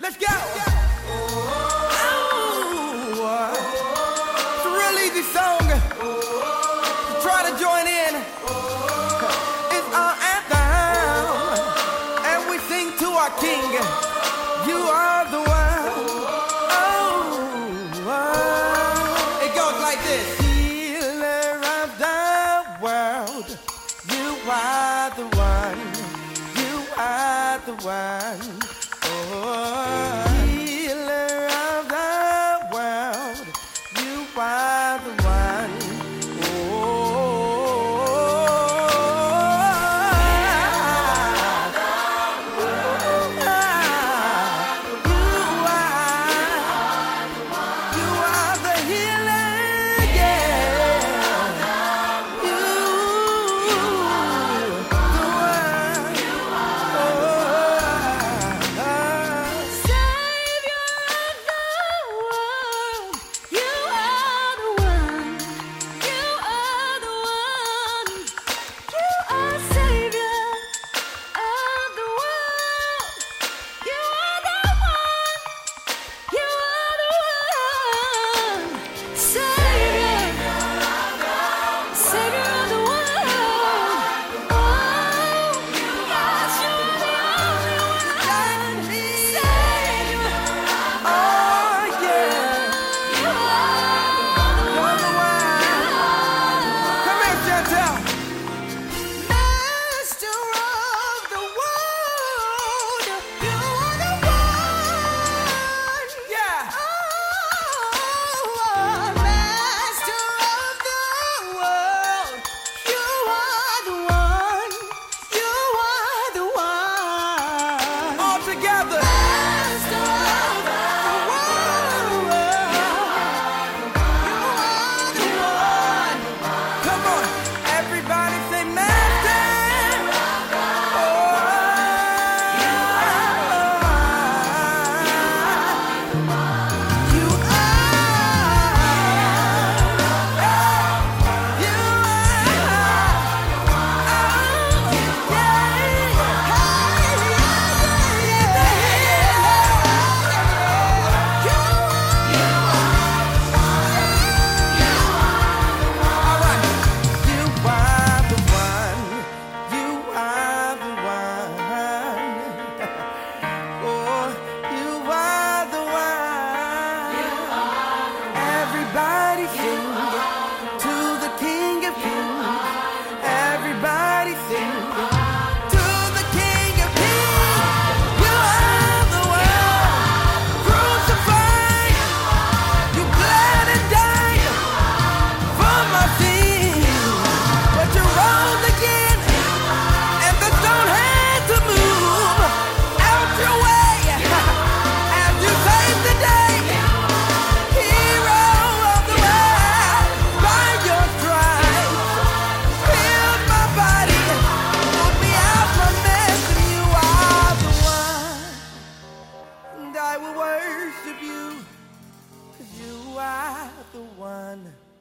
Let's go. It's a real easy song. Try to join in. It's our anthem, and we sing to our King. You are the one. It goes like this. Healer of the world, you are the one. You are the one. Healer of the world, you are the one. You are the healer, yeah. You the one. Savior of the world, you are the one. You are the one. You are Savior of the world. You are the one. You are the one. Savior, Savior of the world. Oh, yes, you are the only one. Savior, Oh, yeah. you are the You're the one. Come here, Chantel. Master of the world, you are the one. Yeah. Oh, Master of the world, you are the one. You are the one. All together. Master of the world, you are the one. Come on. Everybody say master. You Everybody sing to the King of Kings. Everybody sing to the King of Kings. You are the one crucified. You bled and died for my sins, but you rose again, and the stone had to move out your way as you saved the day. Hero of the world, by your stripes, healed my body, pulled me out my mess, and you are the one. And I will worship you, 'cause you are the one.